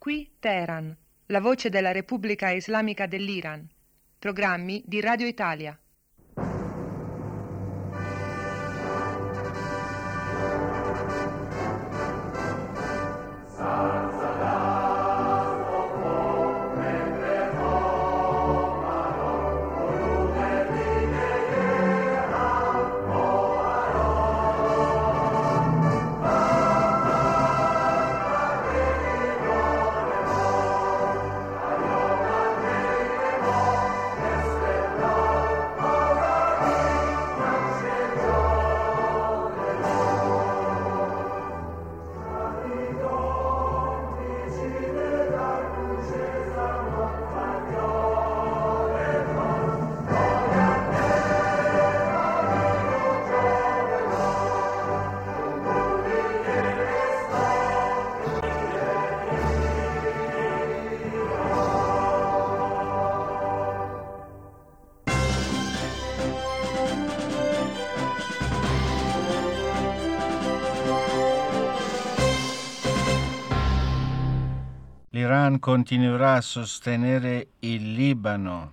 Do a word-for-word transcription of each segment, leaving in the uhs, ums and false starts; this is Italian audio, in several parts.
Qui Teheran, la voce della Repubblica Islamica dell'Iran. Programmi di Radio Italia. L'Iran continuerà a sostenere il Libano.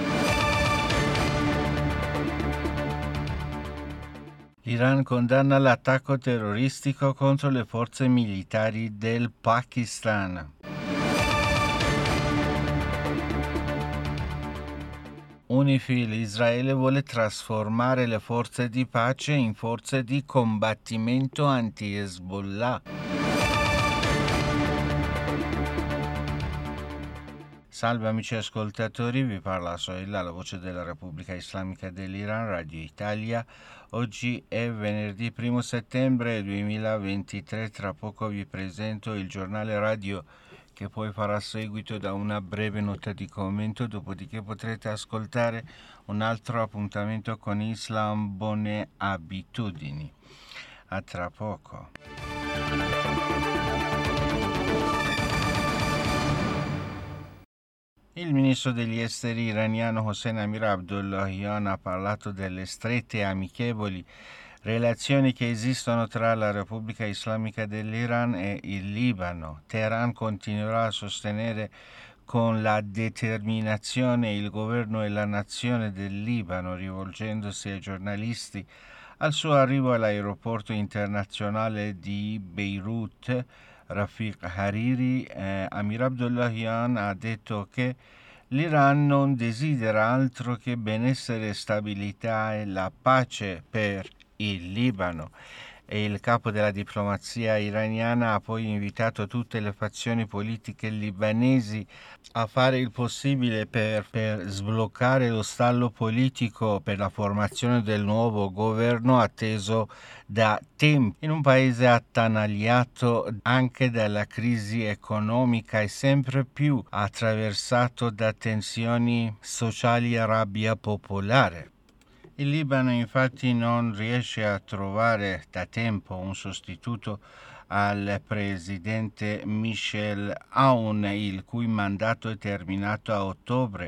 L'Iran condanna l'attacco terroristico contro le forze militari del Pakistan. UNIFIL, Israele vuole trasformare le forze di pace in forze di combattimento anti-Hezbollah. Salve amici ascoltatori, vi parla Sohail, la voce della Repubblica Islamica dell'Iran, Radio Italia. Oggi è venerdì primo settembre duemilaventitré, tra poco vi presento il giornale radio che poi farà seguito da una breve nota di commento, dopodiché potrete ascoltare un altro appuntamento con Islam, buone abitudini. A tra poco. Il ministro degli esteri iraniano Hossein Amir Abdollahian ha parlato delle strette e amichevoli relazioni che esistono tra la Repubblica Islamica dell'Iran e il Libano. Teheran continuerà a sostenere con la determinazione il governo e la nazione del Libano, rivolgendosi ai giornalisti al suo arrivo all'aeroporto internazionale di Beirut. Rafiq Hariri, eh, Amir Abdollahian ha detto che l'Iran non desidera altro che benessere, stabilità e la pace per il Libano. E il capo della diplomazia iraniana ha poi invitato tutte le fazioni politiche libanesi a fare il possibile per, per sbloccare lo stallo politico per la formazione del nuovo governo atteso da tempo in un paese attanagliato anche dalla crisi economica e sempre più attraversato da tensioni sociali e rabbia popolare. Il Libano infatti non riesce a trovare da tempo un sostituto al presidente Michel Aoun, il cui mandato è terminato a ottobre.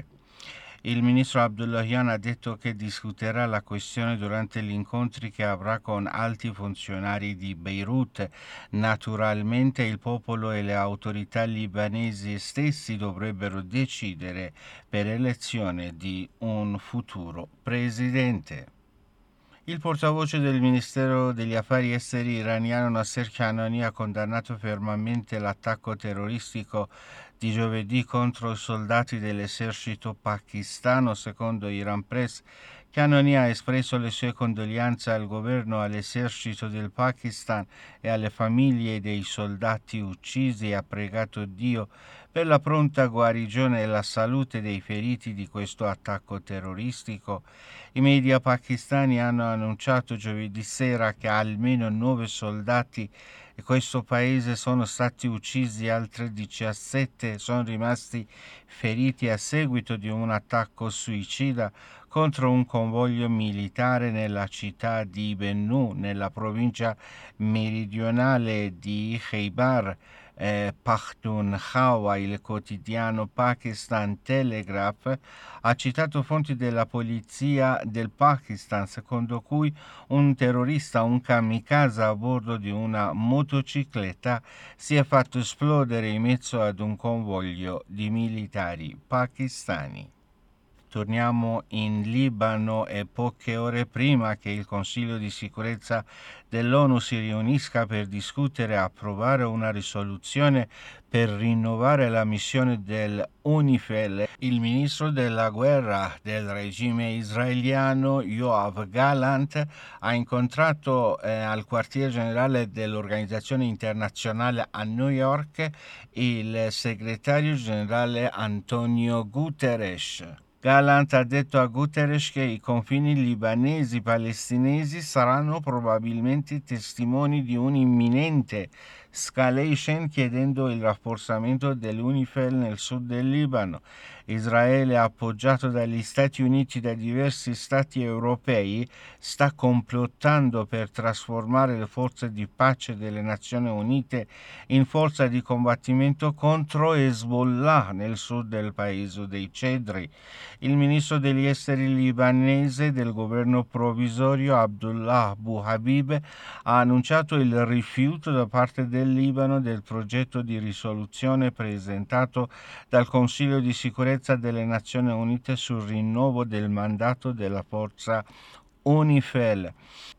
Il ministro Abdollahian ha detto che discuterà la questione durante gli incontri che avrà con alti funzionari di Beirut. Naturalmente il popolo e le autorità libanesi stessi dovrebbero decidere per l'elezione di un futuro presidente. Il portavoce del Ministero degli Affari Esteri iraniano Nasser Kanani ha condannato fermamente l'attacco terroristico di giovedì contro i soldati dell'esercito pakistano. Secondo Iran Press, Kanani ha espresso le sue condoglianze al governo, all'esercito del Pakistan e alle famiglie dei soldati uccisi e ha pregato Dio per la pronta guarigione e la salute dei feriti di questo attacco terroristico. I media pakistani hanno annunciato giovedì sera che almeno nove soldati di questo paese sono stati uccisi, altri diciassette sono rimasti feriti a seguito di un attacco suicida contro un convoglio militare nella città di Bennu, nella provincia meridionale di Khaybar. eh, Pakhtunkhwa, il quotidiano Pakistan Telegraph, ha citato fonti della polizia del Pakistan secondo cui un terrorista, un kamikaze a bordo di una motocicletta, si è fatto esplodere in mezzo ad un convoglio di militari pakistani. Torniamo in Libano e poche ore prima che il Consiglio di sicurezza dell'ONU si riunisca per discutere e approvare una risoluzione per rinnovare la missione dell'UNIFIL, il ministro della guerra del regime israeliano Yoav Gallant ha incontrato eh, al quartier generale dell'organizzazione internazionale a New York il segretario generale Antonio Guterres. Gallant ha detto a Guterres che i confini libanesi palestinesi saranno probabilmente testimoni di un'imminente escalation, chiedendo il rafforzamento dell'UNIFIL nel sud del Libano. Israele, appoggiato dagli Stati Uniti e da diversi stati europei, sta complottando per trasformare le forze di pace delle Nazioni Unite in forza di combattimento contro Hezbollah nel sud del paese dei Cedri. Il ministro degli esteri libanese del governo provvisorio Abdullah Abu Habib ha annunciato il rifiuto da parte del Libano del progetto di risoluzione presentato dal Consiglio di sicurezza delle Nazioni Unite sul rinnovo del mandato della forza UNIFIL.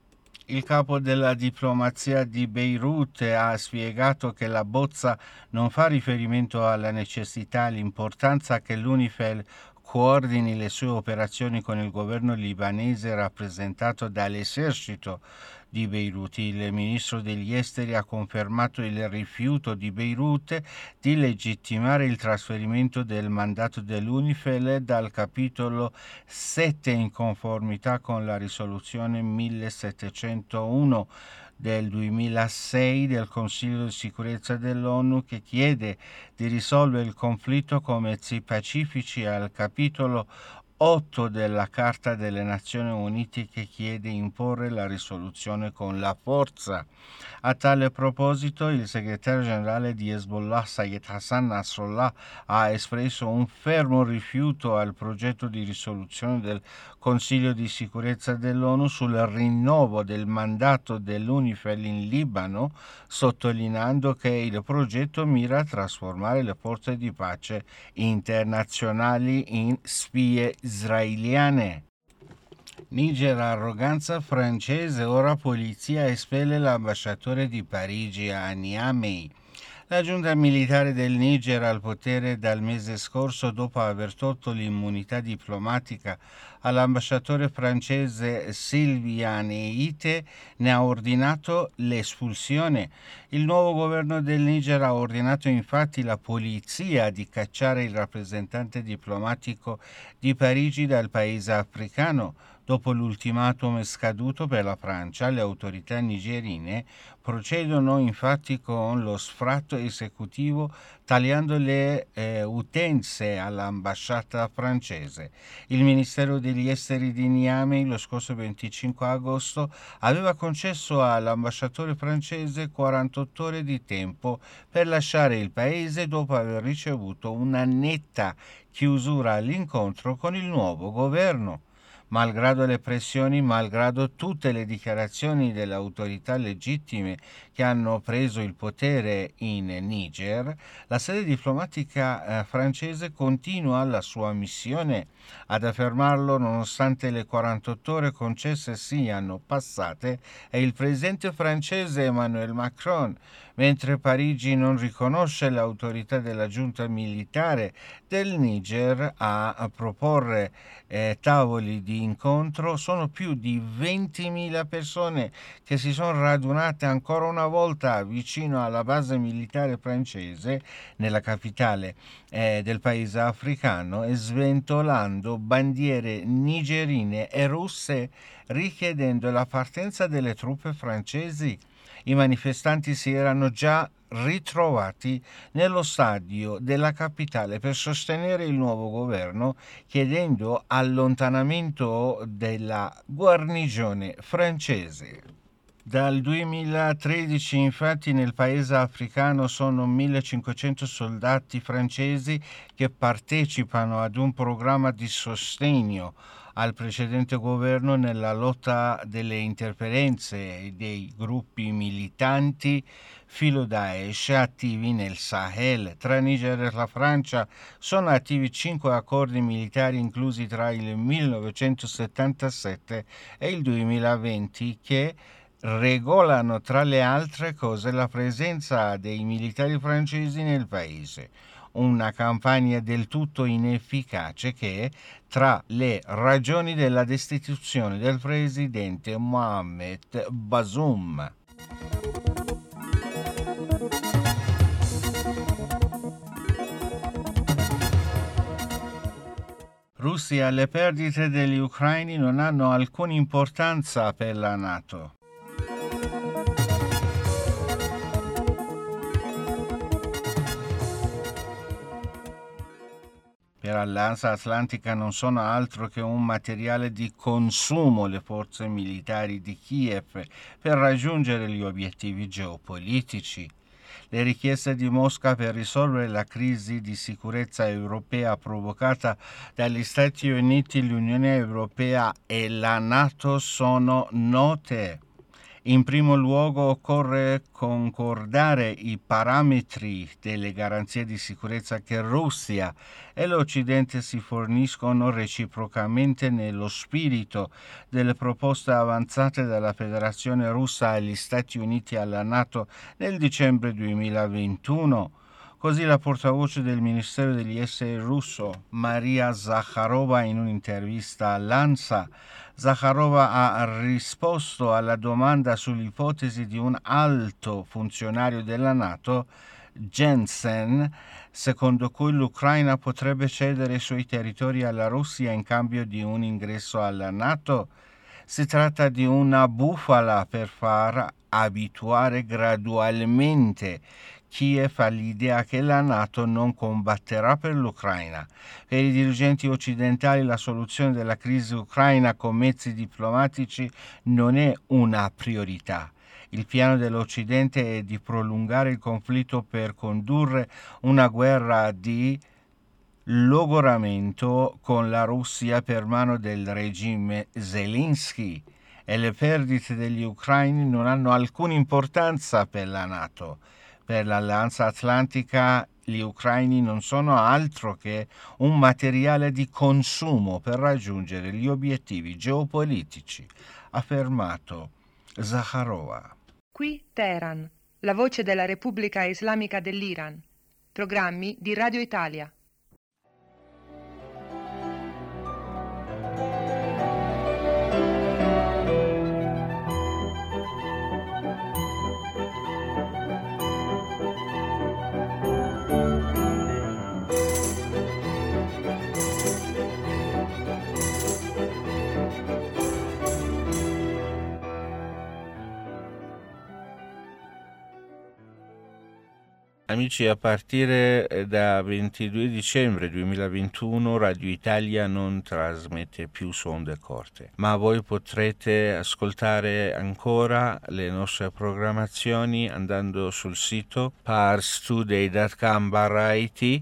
Il capo della diplomazia di Beirut ha spiegato che la bozza non fa riferimento alla necessità e all'importanza che l'UNIFIL coordini le sue operazioni con il governo libanese rappresentato dall'esercito di Beirut. Il ministro degli esteri ha confermato il rifiuto di Beirut di legittimare il trasferimento del mandato dell'UNIFIL dal capitolo sette in conformità con la risoluzione millesettecentouno del duemilasei del Consiglio di sicurezza dell'ONU, che chiede di risolvere il conflitto con mezzi pacifici, al capitolo otto della Carta delle Nazioni Unite, che chiede di imporre la risoluzione con la forza. A tale proposito, il segretario generale di Hezbollah, Sayed Hassan Nasrallah, ha espresso un fermo rifiuto al progetto di risoluzione del Consiglio di sicurezza dell'ONU sul rinnovo del mandato dell'UNIFIL in Libano, sottolineando che il progetto mira a trasformare le forze di pace internazionali in spie israeliane. Niger, arroganza francese, ora polizia espelle l'ambasciatore di Parigi a Niamey. La giunta militare del Niger al potere dal mese scorso, dopo aver tolto l'immunità diplomatica all'ambasciatore francese Sylviane Ite, ne ha ordinato l'espulsione. Il nuovo governo del Niger ha ordinato infatti la polizia di cacciare il rappresentante diplomatico di Parigi dal paese africano. Dopo l'ultimatum scaduto per la Francia, le autorità nigerine procedono infatti con lo sfratto esecutivo, tagliando le eh, utenze all'ambasciata francese. Il Ministero degli Esteri di Niamey lo scorso venticinque agosto aveva concesso all'ambasciatore francese quarantotto ore di tempo per lasciare il paese dopo aver ricevuto una netta chiusura all'incontro con il nuovo governo. Malgrado le pressioni, malgrado tutte le dichiarazioni delle autorità legittime che hanno preso il potere in Niger, la sede diplomatica eh, francese continua la sua missione. Ad affermarlo, nonostante le quarantotto ore concesse siano passate, è il presidente francese Emmanuel Macron, mentre Parigi non riconosce l'autorità della giunta militare del Niger a, a proporre eh, tavoli di incontro. Sono più di ventimila persone che si sono radunate ancora una volta vicino alla base militare francese nella capitale eh, del paese africano, e sventolando bandiere nigerine e russe, richiedendo la partenza delle truppe francesi. I manifestanti si erano già ritrovati nello stadio della capitale per sostenere il nuovo governo, chiedendo allontanamento della guarnigione francese. Dal duemilatredici infatti nel paese africano sono millecinquecento soldati francesi che partecipano ad un programma di sostegno al precedente governo nella lotta delle interferenze dei gruppi militanti filo Daesh attivi nel Sahel. Tra Niger e la Francia sono attivi cinque accordi militari inclusi tra il millenovecentosettantasette e il duemilaventi che regolano tra le altre cose la presenza dei militari francesi nel paese. Una campagna del tutto inefficace che, tra le ragioni della destituzione del presidente Mohamed Bazoum. Russia, le perdite degli ucraini non hanno alcuna importanza per la NATO. Per l'Alleanza Atlantica non sono altro che un materiale di consumo le forze militari di Kiev per raggiungere gli obiettivi geopolitici. Le richieste di Mosca per risolvere la crisi di sicurezza europea provocata dagli Stati Uniti, l'Unione Europea e la NATO sono note. In primo luogo occorre concordare i parametri delle garanzie di sicurezza che Russia e l'Occidente si forniscono reciprocamente nello spirito delle proposte avanzate dalla Federazione Russa agli Stati Uniti e alla NATO nel dicembre duemilaventuno. Così la portavoce del Ministero degli Esteri russo, Maria Zakharova, in un'intervista all'ANSA, Zakharova ha risposto alla domanda sull'ipotesi di un alto funzionario della NATO, Jensen, secondo cui l'Ucraina potrebbe cedere i suoi territori alla Russia in cambio di un ingresso alla NATO. Si tratta di una bufala per far abituare gradualmente Kiev all'idea che la NATO non combatterà per l'Ucraina. Per i dirigenti occidentali la soluzione della crisi ucraina con mezzi diplomatici non è una priorità. Il piano dell'Occidente è di prolungare il conflitto per condurre una guerra di logoramento con la Russia per mano del regime Zelensky, e le perdite degli ucraini non hanno alcuna importanza per la NATO. Per l'Alleanza Atlantica gli ucraini non sono altro che un materiale di consumo per raggiungere gli obiettivi geopolitici, ha affermato Zakharova. Qui Teheran, la voce della Repubblica Islamica dell'Iran. Programmi di Radio Italia. Amici, a partire da ventidue dicembre duemilaventuno Radio Italia non trasmette più su onde corte, ma voi potrete ascoltare ancora le nostre programmazioni andando sul sito parstoday punto com barra it.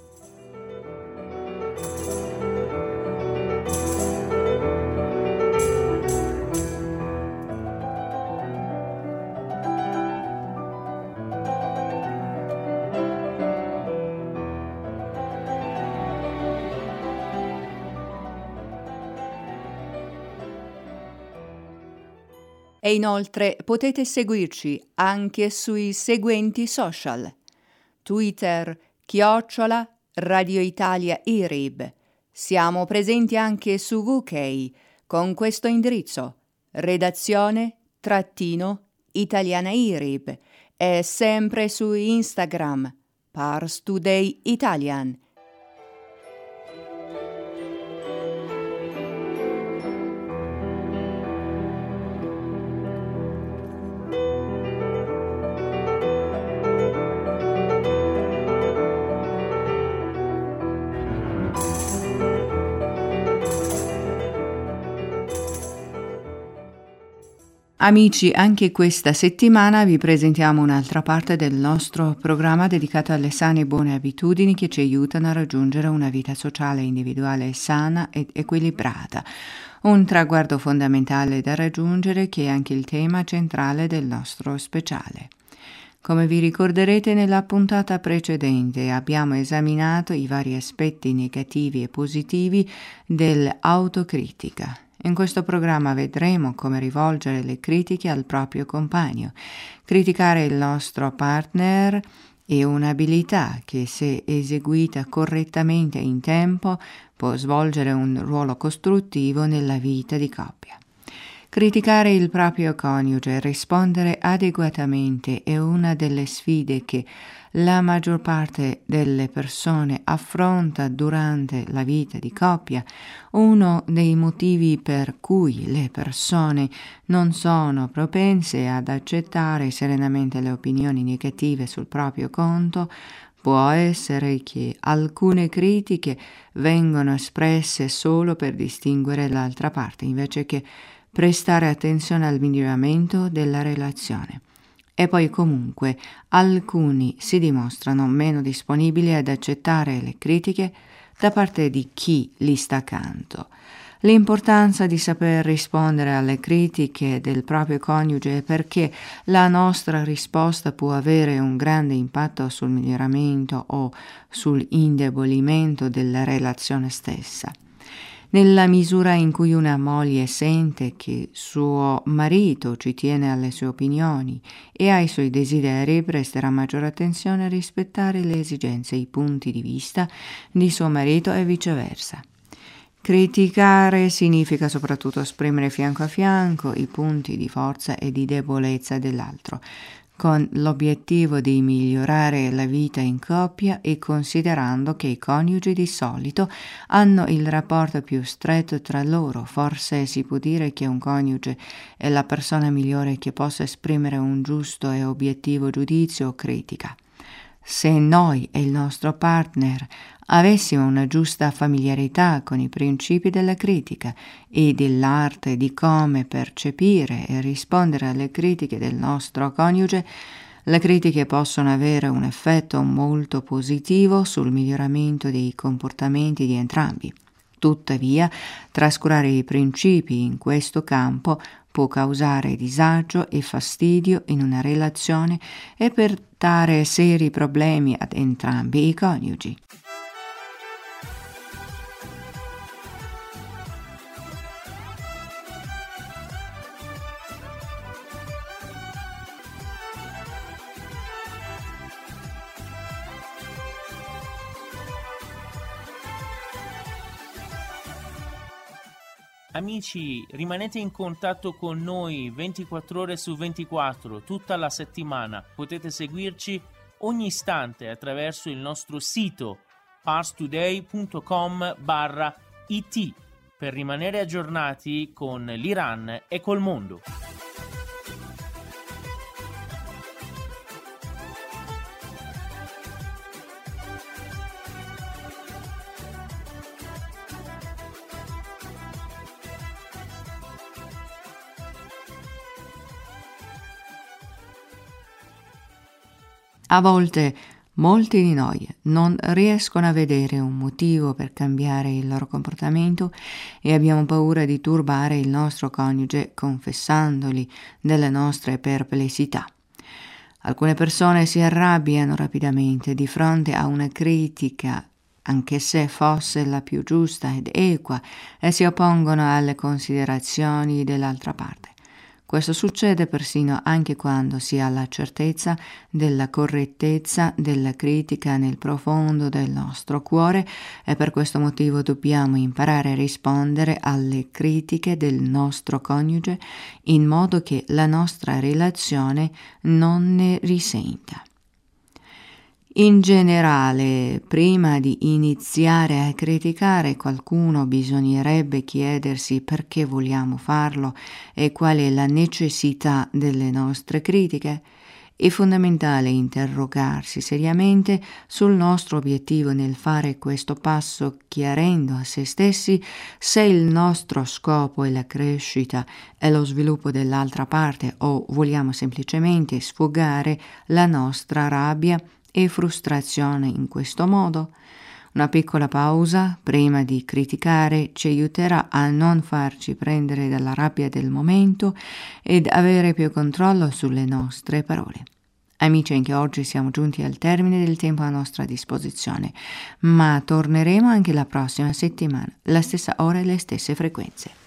E inoltre potete seguirci anche sui seguenti social: Twitter, chiocciola, Radio Italia I R I B. Siamo presenti anche su U K con questo indirizzo: redazione trattino italiana I R I B, e sempre su Instagram, Pars Today Italian. Amici, anche questa settimana vi presentiamo un'altra parte del nostro programma dedicato alle sane e buone abitudini che ci aiutano a raggiungere una vita sociale e individuale sana ed equilibrata. Un traguardo fondamentale da raggiungere che è anche il tema centrale del nostro speciale. Come vi ricorderete, nella puntata precedente abbiamo esaminato i vari aspetti negativi e positivi dell'autocritica. In questo programma vedremo come rivolgere le critiche al proprio compagno. Criticare il nostro partner è un'abilità che, se eseguita correttamente in tempo, può svolgere un ruolo costruttivo nella vita di coppia. Criticare il proprio coniuge e rispondere adeguatamente è una delle sfide che la maggior parte delle persone affronta durante la vita di coppia. Uno dei motivi per cui le persone non sono propense ad accettare serenamente le opinioni negative sul proprio conto può essere che alcune critiche vengono espresse solo per distinguere l'altra parte, invece che prestare attenzione al miglioramento della relazione. E poi comunque alcuni si dimostrano meno disponibili ad accettare le critiche da parte di chi li sta accanto. L'importanza di saper rispondere alle critiche del proprio coniuge è perché la nostra risposta può avere un grande impatto sul miglioramento o sull'indebolimento della relazione stessa. Nella misura in cui una moglie sente che suo marito ci tiene alle sue opinioni e ai suoi desideri, presterà maggiore attenzione a rispettare le esigenze e i punti di vista di suo marito e viceversa. Criticare significa soprattutto esprimere fianco a fianco i punti di forza e di debolezza dell'altro, con l'obiettivo di migliorare la vita in coppia e considerando che i coniugi di solito hanno il rapporto più stretto tra loro. Forse si può dire che un coniuge è la persona migliore che possa esprimere un giusto e obiettivo giudizio o critica. Se noi e il nostro partner avessimo una giusta familiarità con i principi della critica e dell'arte di come percepire e rispondere alle critiche del nostro coniuge, le critiche possono avere un effetto molto positivo sul miglioramento dei comportamenti di entrambi. Tuttavia, trascurare i principi in questo campo può causare disagio e fastidio in una relazione e portare seri problemi ad entrambi i coniugi. Amici, rimanete in contatto con noi ventiquattro ore su ventiquattro, tutta la settimana. Potete seguirci ogni istante attraverso il nostro sito parstoday.com barra it per rimanere aggiornati con l'Iran e col mondo. A volte molti di noi non riescono a vedere un motivo per cambiare il loro comportamento e abbiamo paura di turbare il nostro coniuge confessandogli delle nostre perplessità. Alcune persone si arrabbiano rapidamente di fronte a una critica, anche se fosse la più giusta ed equa, e si oppongono alle considerazioni dell'altra parte. Questo succede persino anche quando si ha la certezza della correttezza della critica nel profondo del nostro cuore e per questo motivo dobbiamo imparare a rispondere alle critiche del nostro coniuge in modo che la nostra relazione non ne risenta. In generale, prima di iniziare a criticare qualcuno bisognerebbe chiedersi perché vogliamo farlo e qual è la necessità delle nostre critiche. È fondamentale interrogarsi seriamente sul nostro obiettivo nel fare questo passo, chiarendo a se stessi se il nostro scopo è la crescita e lo sviluppo dell'altra parte o vogliamo semplicemente sfogare la nostra rabbia e frustrazione in questo modo. Una piccola pausa prima di criticare ci aiuterà a non farci prendere dalla rabbia del momento ed avere più controllo sulle nostre parole. Amici, anche oggi siamo giunti al termine del tempo a nostra disposizione, ma torneremo anche la prossima settimana, la stessa ora e le stesse frequenze.